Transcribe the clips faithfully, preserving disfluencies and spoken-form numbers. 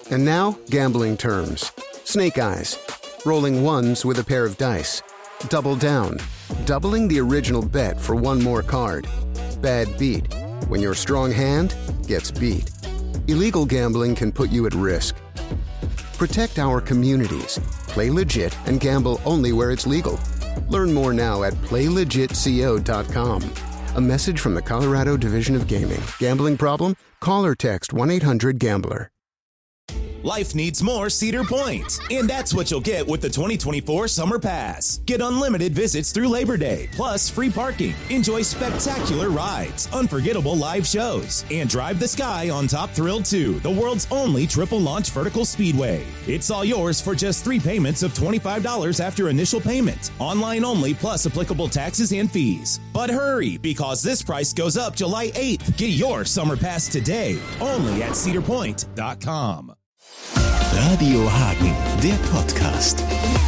And now, gambling terms. Snake Eyes. Rolling ones with a pair of dice. Double down. Doubling the original bet for one more card. Bad beat. When your strong hand gets beat. Illegal gambling can put you at risk. Protect our communities. Play legit and gamble only where it's legal. Learn more now at play legit co dot com. A message from the Colorado Division of Gaming. Gambling problem? Call or text one eight hundred gambler. Life needs more Cedar Point, and that's what you'll get with the twenty twenty-four Summer Pass. Get unlimited visits through Labor Day, plus free parking. Enjoy spectacular rides, unforgettable live shows, and drive the sky on Top Thrill two, the world's only triple-launch vertical speedway. It's all yours for just three payments of twenty-five dollars after initial payment. Online only, plus applicable taxes and fees. But hurry, because this price goes up July eighth. Get your Summer Pass today, only at cedar point dot com. Radio Hagen, der Podcast.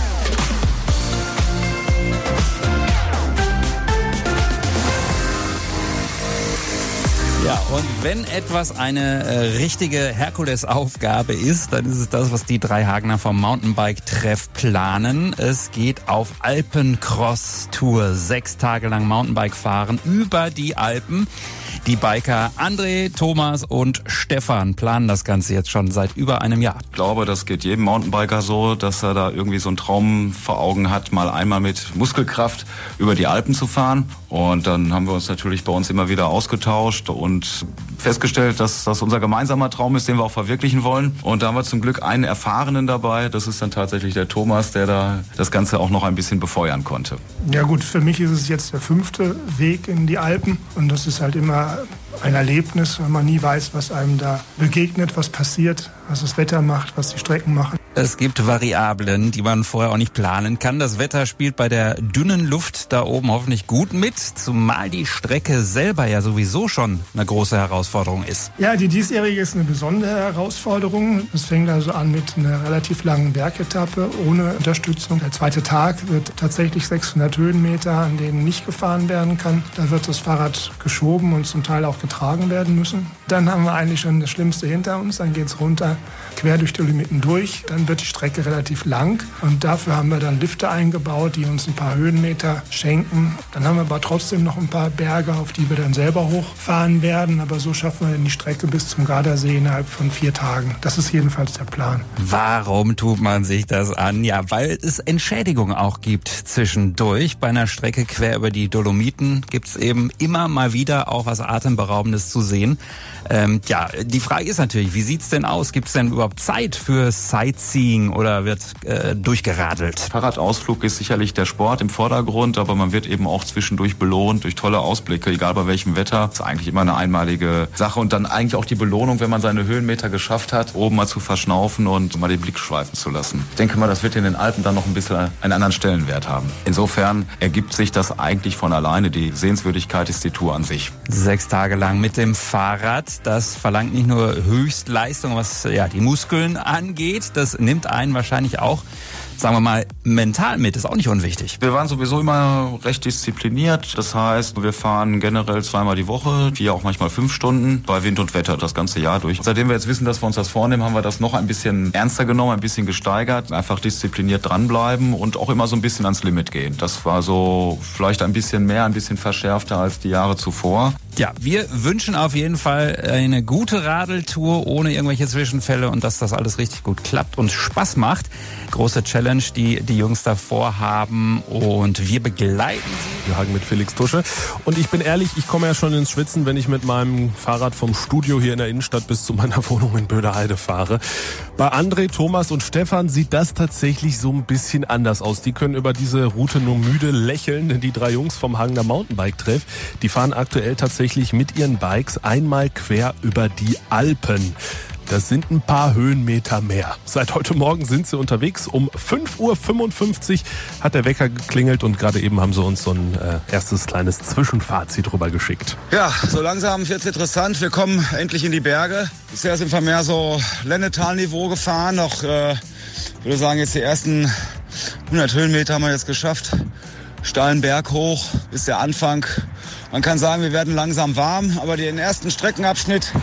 Ja, und wenn etwas eine äh, richtige Herkulesaufgabe ist, dann ist es das, was die drei Hagener vom Mountainbike-Treff planen. Es geht auf Alpencross-Tour. Sechs Tage lang Mountainbike fahren über die Alpen. Die Biker André, Thomas und Stefan planen das Ganze jetzt schon seit über einem Jahr. Ich glaube, das geht jedem Mountainbiker so, dass er da irgendwie so einen Traum vor Augen hat, mal einmal mit Muskelkraft über die Alpen zu fahren. Und dann haben wir uns natürlich bei uns immer wieder ausgetauscht und festgestellt, dass das unser gemeinsamer Traum ist, den wir auch verwirklichen wollen. Und da haben wir zum Glück einen Erfahrenen dabei. Das ist dann tatsächlich der Thomas, der da das Ganze auch noch ein bisschen befeuern konnte. Ja gut, für mich ist es jetzt der fünfte Weg in die Alpen. Und das ist halt immer ein Erlebnis, wenn man nie weiß, was einem da begegnet, was passiert, was das Wetter macht, was die Strecken machen. Es gibt Variablen, die man vorher auch nicht planen kann. Das Wetter spielt bei der dünnen Luft da oben hoffentlich gut mit, zumal die Strecke selber ja sowieso schon eine große Herausforderung ist. Ja, die diesjährige ist eine besondere Herausforderung. Es fängt also an mit einer relativ langen Bergetappe ohne Unterstützung. Der zweite Tag wird tatsächlich sechshundert Höhenmeter, an denen nicht gefahren werden kann. Da wird das Fahrrad geschoben und zum Teil auch getragen werden müssen. Dann haben wir eigentlich schon das Schlimmste hinter uns. Dann geht es runter, quer durch die Limiten durch. Dann wird die Strecke relativ lang und dafür haben wir dann Lifte eingebaut, die uns ein paar Höhenmeter schenken. Dann haben wir aber trotzdem noch ein paar Berge, auf die wir dann selber hochfahren werden. Aber so schaffen wir dann die Strecke bis zum Gardasee innerhalb von vier Tagen. Das ist jedenfalls der Plan. Warum tut man sich das an? Ja, weil es Entschädigungen auch gibt zwischendurch. Bei einer Strecke quer über die Dolomiten gibt es eben immer mal wieder auch was Atemberaubendes zu sehen. Ähm, ja, die Frage ist natürlich, wie sieht's denn aus? Gibt es denn überhaupt Zeit für Sightseeing oder wird äh, durchgeradelt? Fahrradausflug ist sicherlich der Sport im Vordergrund, aber man wird eben auch zwischendurch belohnt durch tolle Ausblicke, egal bei welchem Wetter. Das ist eigentlich immer eine einmalige Sache und dann eigentlich auch die Belohnung, wenn man seine Höhenmeter geschafft hat, oben mal zu verschnaufen und mal den Blick schweifen zu lassen. Ich denke mal, das wird in den Alpen dann noch ein bisschen einen anderen Stellenwert haben. Insofern ergibt sich das eigentlich von alleine. Die Sehenswürdigkeit ist die Tour an sich. Sechs Tage lang mit dem Fahrrad. Das verlangt nicht nur Höchstleistung, was ja die Muskeln angeht. Das nimmt einen wahrscheinlich auch, sagen wir mal, mental mit. Ist auch nicht unwichtig. Wir waren sowieso immer recht diszipliniert. Das heißt, wir fahren generell zweimal die Woche, vier, auch manchmal fünf Stunden bei Wind und Wetter das ganze Jahr durch. Seitdem wir jetzt wissen, dass wir uns das vornehmen, haben wir das noch ein bisschen ernster genommen, ein bisschen gesteigert. Einfach diszipliniert dranbleiben und auch immer so ein bisschen ans Limit gehen. Das war so vielleicht ein bisschen mehr, ein bisschen verschärfter als die Jahre zuvor. Ja, wir wünschen auf jeden Fall eine gute Radeltour ohne irgendwelche Zwischenfälle und dass das alles richtig gut klappt und Spaß macht. Große Challenge, die die Jungs davor haben und wir begleiten sie. Wir hagen mit Felix Tusche und ich bin ehrlich, ich komme ja schon ins Schwitzen, wenn ich mit meinem Fahrrad vom Studio hier in der Innenstadt bis zu meiner Wohnung in Böhlerheide fahre. Bei André, Thomas und Stefan sieht das tatsächlich so ein bisschen anders aus. Die können über diese Route nur müde lächeln, denn die drei Jungs vom Hagener Mountainbike-Treff, die fahren aktuell tatsächlich mit ihren Bikes einmal quer über die Alpen. Das sind ein paar Höhenmeter mehr. Seit heute Morgen sind sie unterwegs. Um fünf Uhr fünfundfünfzig hat der Wecker geklingelt und gerade eben haben sie uns so ein äh, erstes kleines Zwischenfazit rüber geschickt. Ja, so langsam wird's interessant. Wir kommen endlich in die Berge. Bisher sind wir mehr so Lennetal-Niveau gefahren. Noch, äh, ich würde sagen, jetzt die ersten hundert Höhenmeter haben wir jetzt geschafft. Steilen Berg hoch ist der Anfang. Man kann sagen, wir werden langsam warm, aber den ersten Streckenabschnitt,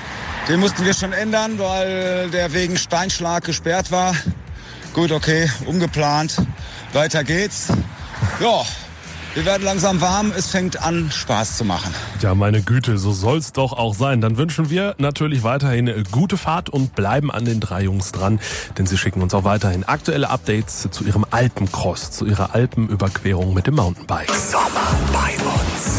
Den mussten wir schon ändern, weil der wegen Steinschlag gesperrt war. Gut, okay, umgeplant. Weiter geht's. Ja, wir werden langsam warm. Es fängt an, Spaß zu machen. Ja, meine Güte, so soll's doch auch sein. Dann wünschen wir natürlich weiterhin gute Fahrt und bleiben an den drei Jungs dran, denn sie schicken uns auch weiterhin aktuelle Updates zu ihrem Alpencross, zu ihrer Alpenüberquerung mit dem Mountainbike. Sommer bei uns.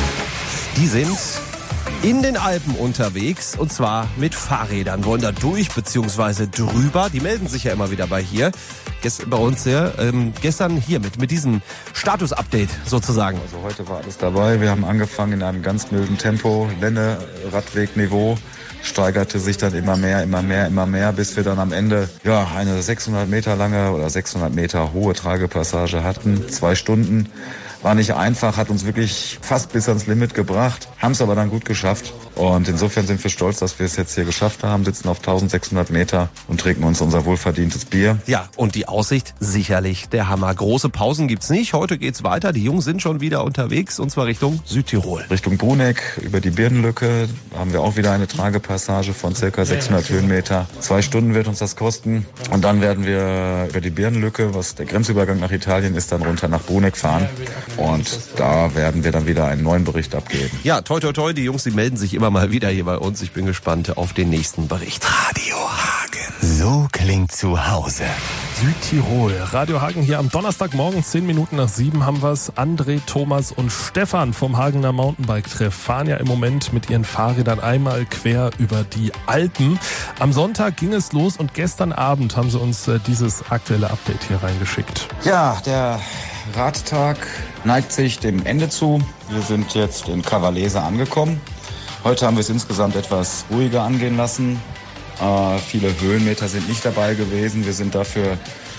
Die sind in den Alpen unterwegs und zwar mit Fahrrädern, wollen da durch bzw. drüber. Die melden sich ja immer wieder bei hier. Gestern bei uns ja, ähm, gestern hier mit, mit diesem Status-Update sozusagen. Also heute war alles dabei. Wir haben angefangen in einem ganz milden Tempo. Lenne, Radwegniveau steigerte sich dann immer mehr, immer mehr, immer mehr, bis wir dann am Ende ja eine sechshundert Meter lange oder sechshundert Meter hohe Tragepassage hatten. Zwei Stunden. War nicht einfach, hat uns wirklich fast bis ans Limit gebracht, haben es aber dann gut geschafft. Und insofern sind wir stolz, dass wir es jetzt hier geschafft haben, sitzen auf eintausendsechshundert Meter und trinken uns unser wohlverdientes Bier. Ja, und die Aussicht sicherlich der Hammer. Große Pausen gibt's nicht. Heute geht's weiter. Die Jungs sind schon wieder unterwegs und zwar Richtung Südtirol. Richtung Bruneck, über die Birnenlücke haben wir auch wieder eine Tragepassage von circa sechshundert Höhenmeter. Zwei Stunden wird uns das kosten. Und dann werden wir über die Birnenlücke, was der Grenzübergang nach Italien ist, dann runter nach Bruneck fahren. Und da werden wir dann wieder einen neuen Bericht abgeben. Ja, toi toi toi, die Jungs, die melden sich immer mal wieder hier bei uns. Ich bin gespannt auf den nächsten Bericht. Radio Hagen. So klingt zu Hause. Südtirol. Radio Hagen hier am Donnerstagmorgen, zehn Minuten nach sieben haben wir's. André, Thomas und Stefan vom Hagener Mountainbike-Treff fahren ja im Moment mit ihren Fahrrädern einmal quer über die Alpen. Am Sonntag ging es los und gestern Abend haben sie uns äh, dieses aktuelle Update hier reingeschickt. Ja, der Radtag neigt sich dem Ende zu. Wir sind jetzt in Cavallese angekommen. Heute haben wir es insgesamt etwas ruhiger angehen lassen. Äh, viele Höhenmeter sind nicht dabei gewesen. Wir sind dafür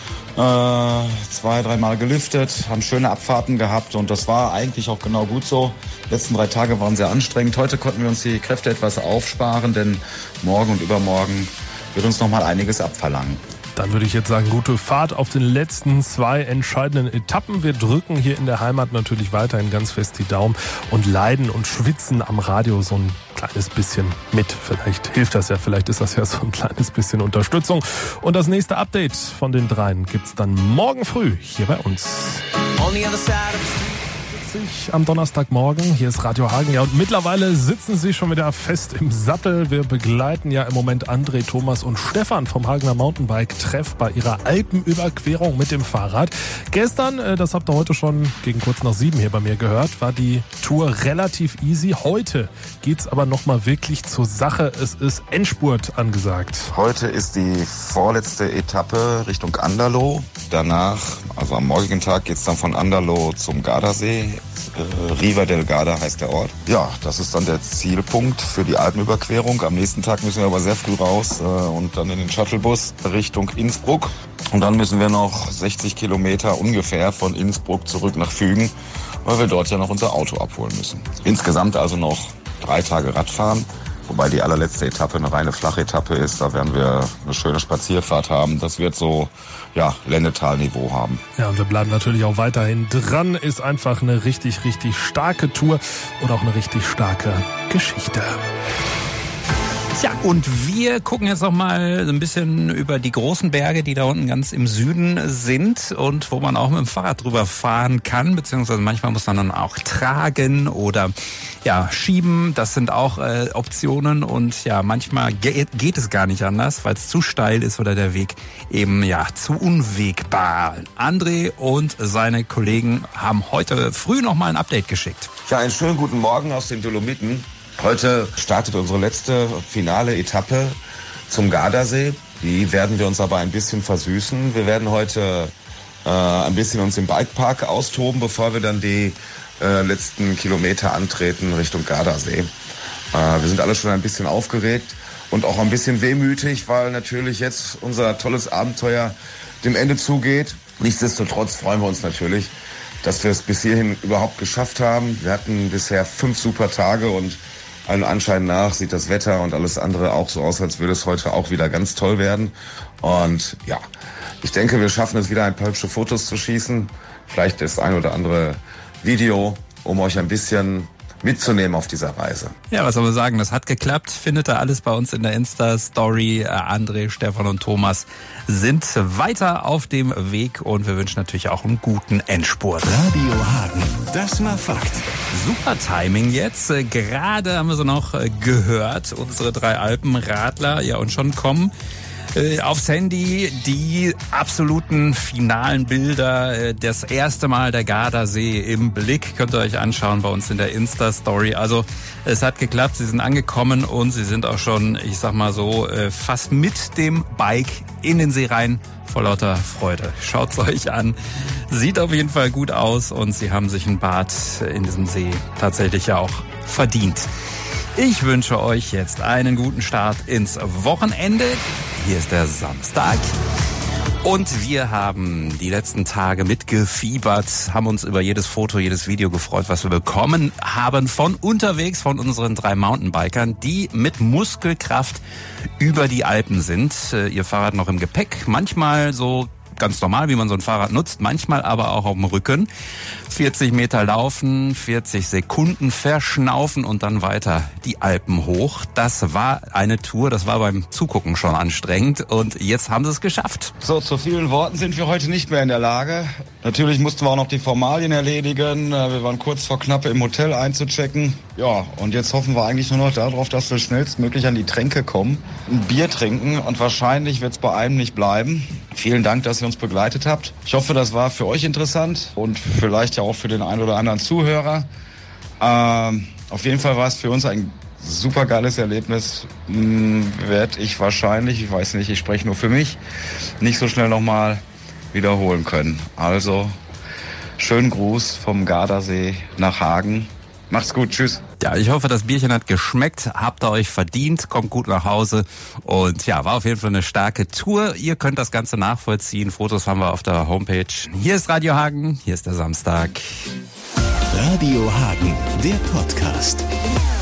äh, zwei, dreimal geliftet, haben schöne Abfahrten gehabt und das war eigentlich auch genau gut so. Die letzten drei Tage waren sehr anstrengend. Heute konnten wir uns die Kräfte etwas aufsparen, denn morgen und übermorgen wird uns noch mal einiges abverlangen. Dann würde ich jetzt sagen, gute Fahrt auf den letzten zwei entscheidenden Etappen. Wir drücken hier in der Heimat natürlich weiterhin ganz fest die Daumen und leiden und schwitzen am Radio so ein kleines bisschen mit. Vielleicht hilft das ja, vielleicht ist das ja so ein kleines bisschen Unterstützung. Und das nächste Update von den dreien gibt's dann morgen früh hier bei uns. On the other side of am Donnerstagmorgen. Hier ist Radio Hagen. Ja, und mittlerweile sitzen sie schon wieder fest im Sattel. Wir begleiten ja im Moment André, Thomas und Stefan vom Hagener Mountainbike-Treff bei ihrer Alpenüberquerung mit dem Fahrrad. Gestern, das habt ihr heute schon gegen kurz nach sieben hier bei mir gehört, war die Tour relativ easy. Heute geht's aber nochmal wirklich zur Sache. Es ist Endspurt angesagt. Heute ist die vorletzte Etappe Richtung Anderloh. Danach, also am morgigen Tag, geht's dann von Anderloh zum Gardasee. Äh, Riva del Garda heißt der Ort. Ja, das ist dann der Zielpunkt für die Alpenüberquerung. Am nächsten Tag müssen wir aber sehr früh raus äh, und dann in den Shuttlebus Richtung Innsbruck. Und dann müssen wir noch sechzig Kilometer ungefähr von Innsbruck zurück nach Fügen, weil wir dort ja noch unser Auto abholen müssen. Insgesamt also noch drei Tage Radfahren. Wobei die allerletzte Etappe eine reine Flachetappe ist. Da werden wir eine schöne Spazierfahrt haben. Das wird so, ja, Lennetal-Niveau haben. Ja, und wir bleiben natürlich auch weiterhin dran. Ist einfach eine richtig, richtig starke Tour und auch eine richtig starke Geschichte. Tja, und wir gucken jetzt noch mal so ein bisschen über die großen Berge, die da unten ganz im Süden sind und wo man auch mit dem Fahrrad drüber fahren kann, beziehungsweise manchmal muss man dann auch tragen oder ja schieben. Das sind auch äh, Optionen und ja, manchmal ge- geht es gar nicht anders, weil es zu steil ist oder der Weg eben ja zu unwegbar. André und seine Kollegen haben heute früh noch mal ein Update geschickt. Ja, einen schönen guten Morgen aus den Dolomiten. Heute startet unsere letzte finale Etappe zum Gardasee. Die werden wir uns aber ein bisschen versüßen. Wir werden heute äh, ein bisschen uns im Bikepark austoben, bevor wir dann die äh, letzten Kilometer antreten Richtung Gardasee. Äh, wir sind alle schon ein bisschen aufgeregt und auch ein bisschen wehmütig, weil natürlich jetzt unser tolles Abenteuer dem Ende zugeht. Nichtsdestotrotz freuen wir uns natürlich, dass wir es bis hierhin überhaupt geschafft haben. Wir hatten bisher fünf super Tage und allen Anschein nach sieht das Wetter und alles andere auch so aus, als würde es heute auch wieder ganz toll werden. Und ja, ich denke, wir schaffen es wieder, ein paar hübsche Fotos zu schießen. Vielleicht das ein oder andere Video, um euch ein bisschen mitzunehmen auf dieser Reise. Ja, was soll man sagen, das hat geklappt. Findet ihr alles bei uns in der Insta-Story. André, Stefan und Thomas sind weiter auf dem Weg und wir wünschen natürlich auch einen guten Endspurt. Radio Hagen, das war Fakt. Super Timing jetzt. Gerade haben wir so noch gehört, unsere drei Alpenradler, ja, und schon kommen Äh, aufs Handy die absoluten finalen Bilder. Äh, das erste Mal der Gardasee im Blick. Könnt ihr euch anschauen bei uns in der Insta-Story. Also es hat geklappt, sie sind angekommen und sie sind auch schon, ich sag mal so, äh, fast mit dem Bike in den See rein. Vor lauter Freude. Schaut's euch an. Sieht auf jeden Fall gut aus und sie haben sich ein Bad in diesem See tatsächlich ja auch verdient. Ich wünsche euch jetzt einen guten Start ins Wochenende. Hier ist der Samstag. Und wir haben die letzten Tage mitgefiebert, haben uns über jedes Foto, jedes Video gefreut, was wir bekommen haben von unterwegs, von unseren drei Mountainbikern, die mit Muskelkraft über die Alpen sind. Ihr Fahrrad noch im Gepäck, manchmal so ganz normal, wie man so ein Fahrrad nutzt, manchmal aber auch auf dem Rücken. vierzig Meter laufen, vierzig Sekunden verschnaufen und dann weiter die Alpen hoch. Das war eine Tour, das war beim Zugucken schon anstrengend und jetzt haben sie es geschafft. So, zu vielen Worten sind wir heute nicht mehr in der Lage. Natürlich mussten wir auch noch die Formalien erledigen. Wir waren kurz vor knapp im Hotel einzuchecken. Ja, und jetzt hoffen wir eigentlich nur noch darauf, dass wir schnellstmöglich an die Tränke kommen, ein Bier trinken und wahrscheinlich wird es bei einem nicht bleiben. Vielen Dank, dass ihr uns begleitet habt. Ich hoffe, das war für euch interessant und vielleicht ja auch für den einen oder anderen Zuhörer. Ähm, auf jeden Fall war es für uns ein super geiles Erlebnis. Hm, werde ich wahrscheinlich, ich weiß nicht, ich spreche nur für mich, nicht so schnell nochmal wiederholen können. Also, schönen Gruß vom Gardasee nach Hagen. Macht's gut, tschüss. Ja, ich hoffe, das Bierchen hat geschmeckt, habt ihr euch verdient, kommt gut nach Hause und ja, war auf jeden Fall eine starke Tour. Ihr könnt das Ganze nachvollziehen, Fotos haben wir auf der Homepage. Hier ist Radio Hagen, hier ist der Samstag. Radio Hagen, der Podcast.